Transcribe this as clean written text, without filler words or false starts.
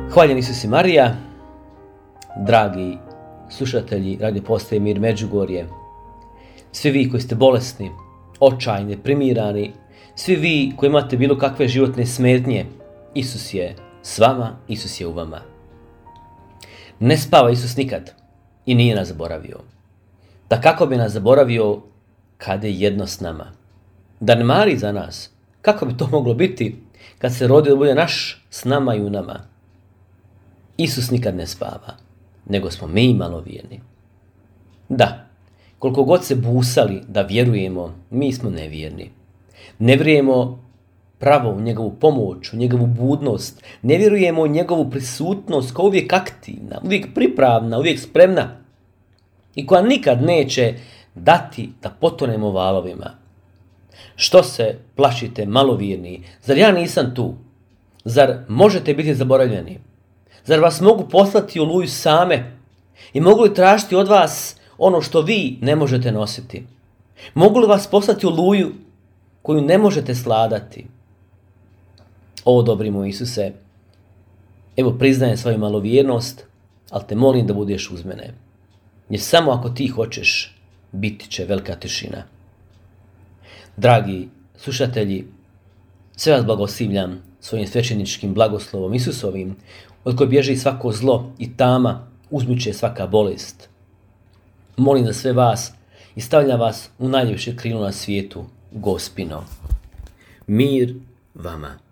Hvaljen Isus i Marija, dragi slušatelji radio postaje Mir Međugorje, svi vi koji ste bolesni, očajni, deprimirani, svi vi koji imate bilo kakve životne smetnje, Isus je s vama, Isus je u vama. Ne spava Isus nikad i nije nas zaboravio. Da kako bi nas zaboravio kad je jedno s nama? Da ne mari za nas? Kako bi to moglo biti kad se rodio da bude naš s nama i u nama? Isus nikad ne spava, nego smo mi malovjerni. Da, koliko god se busali da vjerujemo, mi smo nevjerni. Ne vjerujemo pravo u njegovu pomoć, u njegovu budnost, ne vjerujemo u njegovu prisutnost koja uvijek aktivna, uvijek pripravna, uvijek spremna i koja nikad neće dati da potonemo u valovima. Što se plašite malovjerni? Zar ja nisam tu? Zar možete biti zaboravljeni? Zar vas mogu poslati u oluju same? I mogu li tražiti od vas ono što vi ne možete nositi? Mogu li vas poslati u oluju koju ne možete sladati? O dobri moj Isuse, evo priznajem svoju malovjernost, ali te molim da budeš uz mene. Jer samo ako ti hoćeš, biti će velika tišina. Dragi slušatelji, sve vas blagoslivljam svojim svećeničkim blagoslovom Isusovim, od koje bježi svako zlo i tama, uzmiče svaka bolest. Molim za sve vas i stavljam vas u najljepše krilo na svijetu, Gospino. Mir vama.